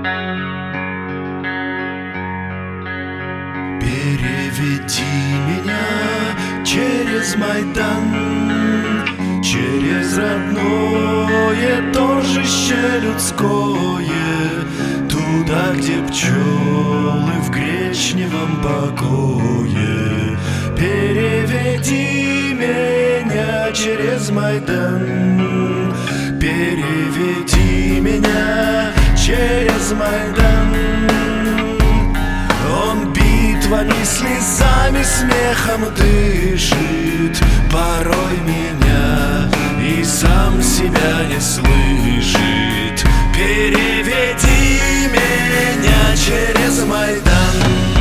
Переведи меня через Майдан, через родное торжище людское, туда, где пчелы в гречневом покое. Переведи меня через Майдан, переведи меня через Майдан. Он битвами, слезами, смехом дышит, порой меня и сам себя не слышит. Переведи меня через Майдан,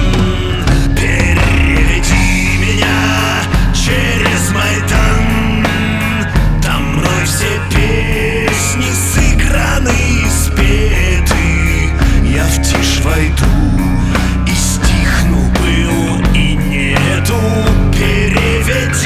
переведи меня через Майдан. Там мной все песни сыграны и спеты. Я в тишь войду и стихну, был и нету. Переведи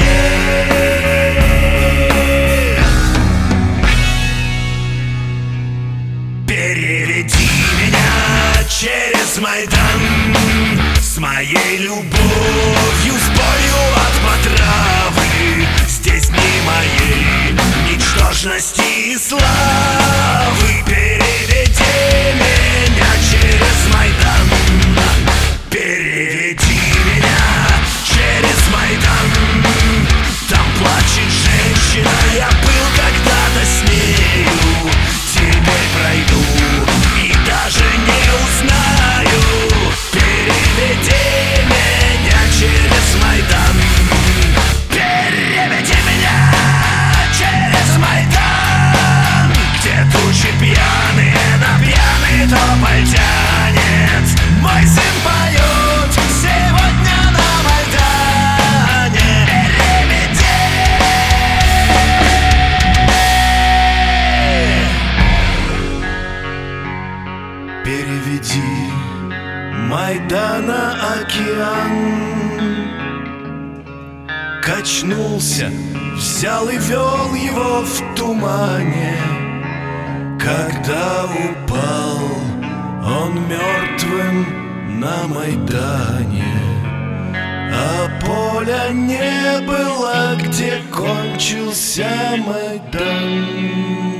меня через Майдан, с моей любовью, с болью от потравы. Здесь дни моей ничтожности и славы. Переведи меня через Майдан, переведи меня через Майдан. Там плачет женщина, я был когда-то с нею. Теперь пройду и даже не узнаю. Переведи меня через Майдан, переведи меня через Майдан, где тучи пьяные на пьяный тополь тянет. Мой сын поет сегодня на Майдане. Переведи Майдана океан. Качнулся, взял и вел его в тумане. Когда упал он мертвым на Майдане, а поля не было, где кончился Майдан.